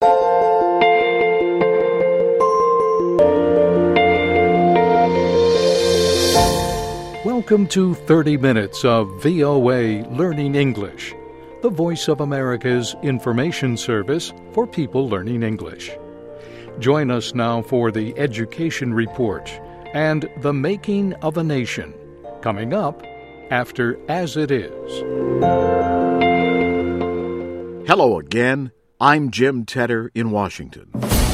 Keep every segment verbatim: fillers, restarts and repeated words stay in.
Welcome to thirty minutes of V O A Learning English, the Voice of America's information service for people learning English. Join us now for the Education Report and the Making of a Nation, coming up after As It Is. Hello again. I'm Jim Tedder in Washington.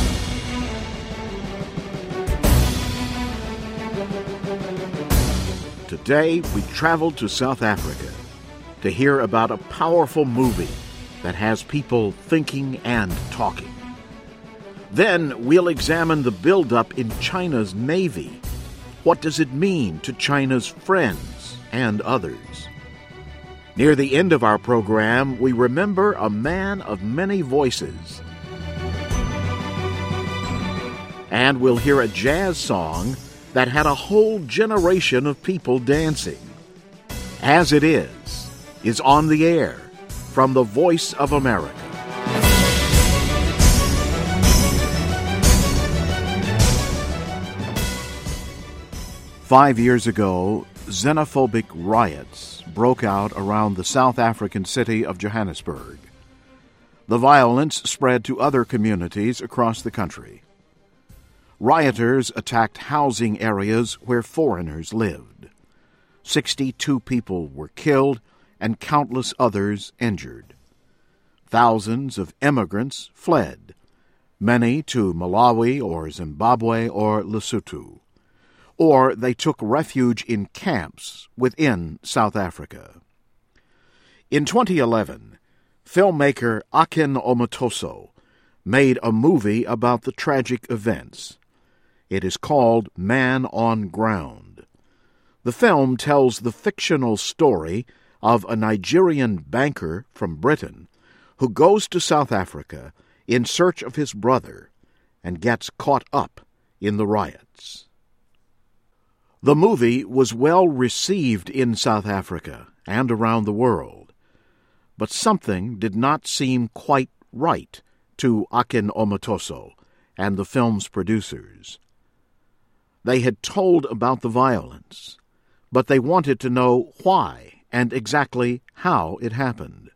Today, we traveled to South Africa to hear about a powerful movie that has people thinking and talking. Then, we'll examine the buildup in China's Navy. What does it mean to China's friends and others? Near the end of our program, we remember a man of many voices. And we'll hear a jazz song that had a whole generation of people dancing. As It Is, is on the air from the Voice of America. Five years ago, xenophobic riots broke out around the South African city of Johannesburg. The violence spread to other communities across the country. Rioters attacked housing areas where foreigners lived. Sixty-two people were killed and countless others injured. Thousands of immigrants fled, many to Malawi or Zimbabwe or Lesotho, or they took refuge in camps within South Africa. In twenty eleven, filmmaker Akin Omotoso made a movie about the tragic events. It is called Man on Ground. The film tells the fictional story of a Nigerian banker from Britain who goes to South Africa in search of his brother and gets caught up in the riots. The movie was well received in South Africa and around the world, but something did not seem quite right to Akin Omotoso and the film's producers. They had told about the violence, but they wanted to know why and exactly how it happened.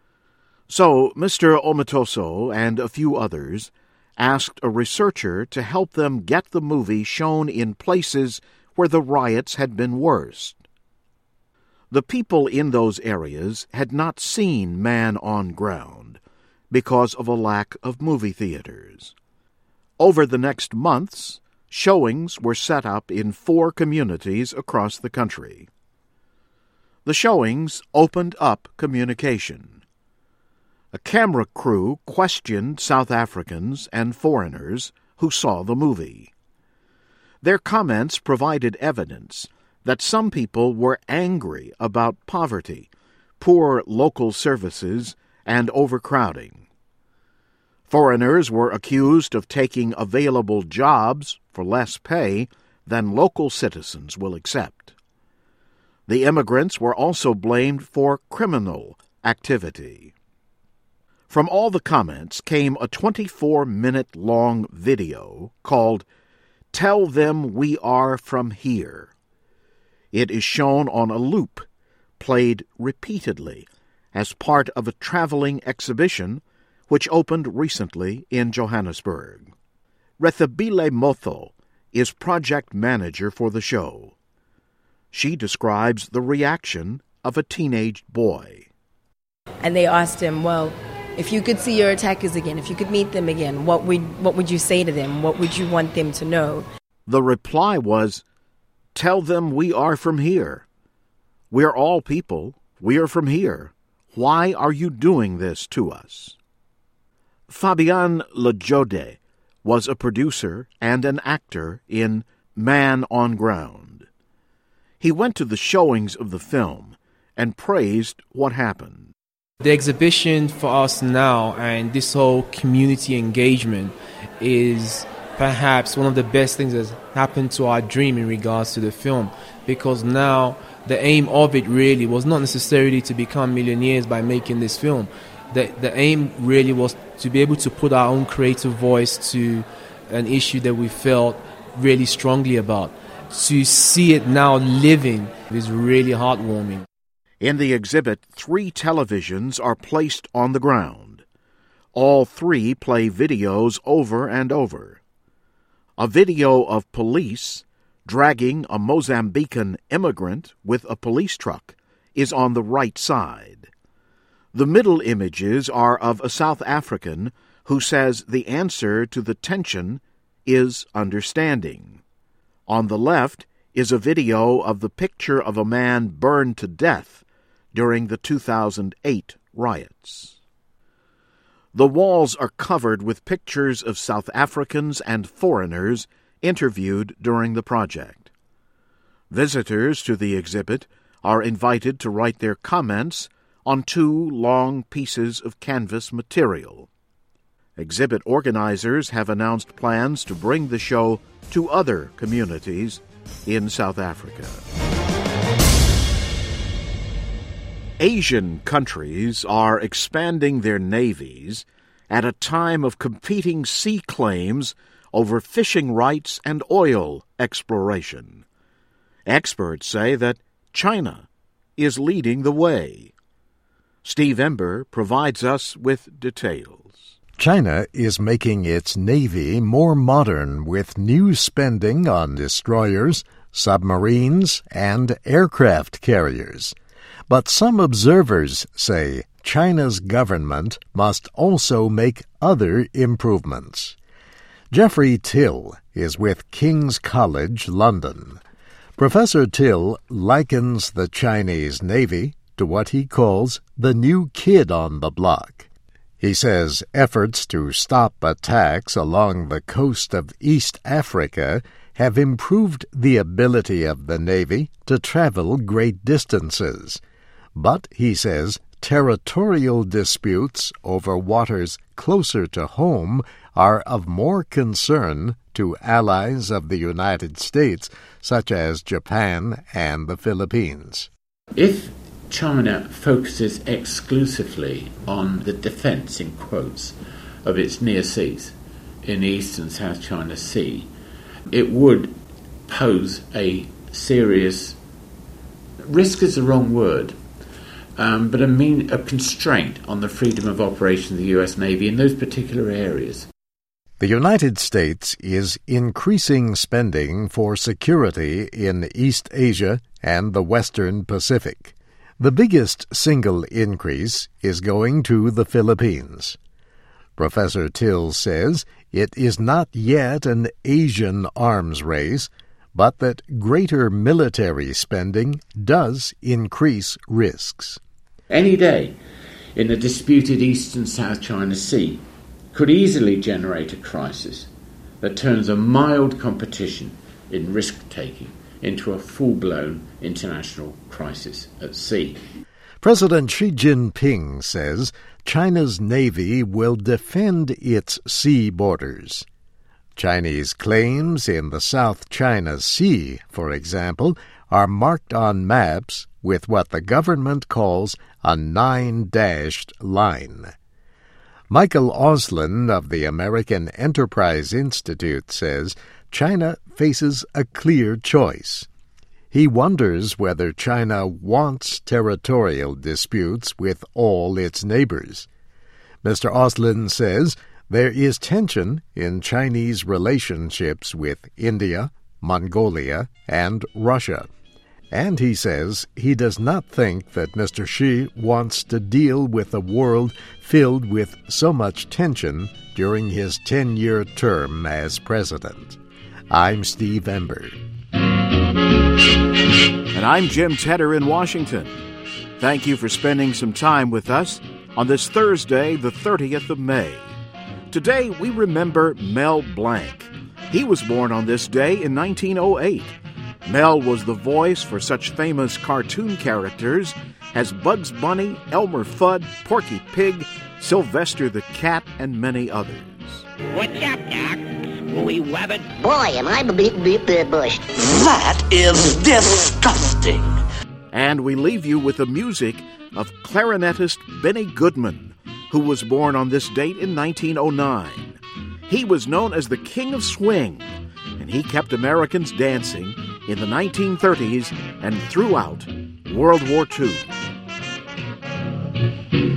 So Mister Omotoso and a few others asked a researcher to help them get the movie shown in places where the riots had been worst. The people in those areas had not seen Man on Ground because of a lack of movie theaters. Over the next months, showings were set up in four communities across the country. The showings opened up communication. A camera crew questioned South Africans and foreigners who saw the movie. Their comments provided evidence that some people were angry about poverty, poor local services, and overcrowding. Foreigners were accused of taking available jobs for less pay than local citizens will accept. The immigrants were also blamed for criminal activity. From all the comments came a twenty-four minute long video called Tell Them We Are From Here. It is shown on a loop, played repeatedly, as part of a traveling exhibition which opened recently in Johannesburg. Rethebile Motho is project manager for the show. She describes the reaction of a teenage boy. And they asked him, well, if you could see your attackers again, if you could meet them again, what would what would you say to them? What would you want them to know? The reply was, tell them we are from here. We're all people. We are from here. Why are you doing this to us? Fabian Lejode was a producer and an actor in Man on Ground. He went to the showings of the film and praised what happened. The exhibition for us now and this whole community engagement is perhaps one of the best things that's happened to our dream in regards to the film, because now the aim of it really was not necessarily to become millionaires by making this film. the, the aim really was to be able to put our own creative voice to an issue that we felt really strongly about. To see it now living is really heartwarming. In the exhibit, three televisions are placed on the ground. All three play videos over and over. A video of police dragging a Mozambican immigrant with a police truck is on the right side. The middle images are of a South African who says the answer to the tension is understanding. On the left is a video of the picture of a man burned to death during the two thousand eight riots. The walls are covered with pictures of South Africans and foreigners interviewed during the project. Visitors to the exhibit are invited to write their comments on two long pieces of canvas material. Exhibit organizers have announced plans to bring the show to other communities in South Africa. Asian countries are expanding their navies at a time of competing sea claims over fishing rights and oil exploration. Experts say that China is leading the way. Steve Ember provides us with details. China is making its navy more modern with new spending on destroyers, submarines, and aircraft carriers. But some observers say China's government must also make other improvements. Jeffrey Till is with King's College, London. Professor Till likens the Chinese Navy to what he calls the new kid on the block. He says efforts to stop attacks along the coast of East Africa have improved the ability of the Navy to travel great distances. But, he says, territorial disputes over waters closer to home are of more concern to allies of the United States, such as Japan and the Philippines. If China focuses exclusively on the defense, in quotes, of its near seas in the East and South China Sea, it would pose a serious risk is the wrong word, um, but a mean a constraint on the freedom of operation of the U S Navy in those particular areas. The United States is increasing spending for security in East Asia and the Western Pacific. The biggest single increase is going to the Philippines. Professor Till says it is not yet an Asian arms race, but that greater military spending does increase risks. Any day in the disputed East and South China Sea could easily generate a crisis that turns a mild competition in risk-taking into a full-blown international crisis at sea. President Xi Jinping says China's Navy will defend its sea borders. Chinese claims in the South China Sea, for example, are marked on maps with what the government calls a nine-dashed line. Michael Oslin of the American Enterprise Institute says China faces a clear choice. He wonders whether China wants territorial disputes with all its neighbors. Mister Oslin says there is tension in Chinese relationships with India, Mongolia, and Russia. And he says he does not think that Mister Xi wants to deal with a world filled with so much tension during his ten-year term as president. I'm Steve Ember. And I'm Jim Tedder in Washington. Thank you for spending some time with us on this Thursday, the thirtieth of May. Today we remember Mel Blanc. He was born on this day in nineteen oh eight. Mel was the voice for such famous cartoon characters as Bugs Bunny, Elmer Fudd, Porky Pig, Sylvester the Cat, and many others. What's up, Doc? We wabbit. Boy, am I bleep bleep bleep bushed. That is disgusting. And we leave you with the music of clarinetist Benny Goodman, who was born on this date in nineteen oh nine. He was known as the King of Swing, and he kept Americans dancing in the nineteen thirties and throughout World War Two.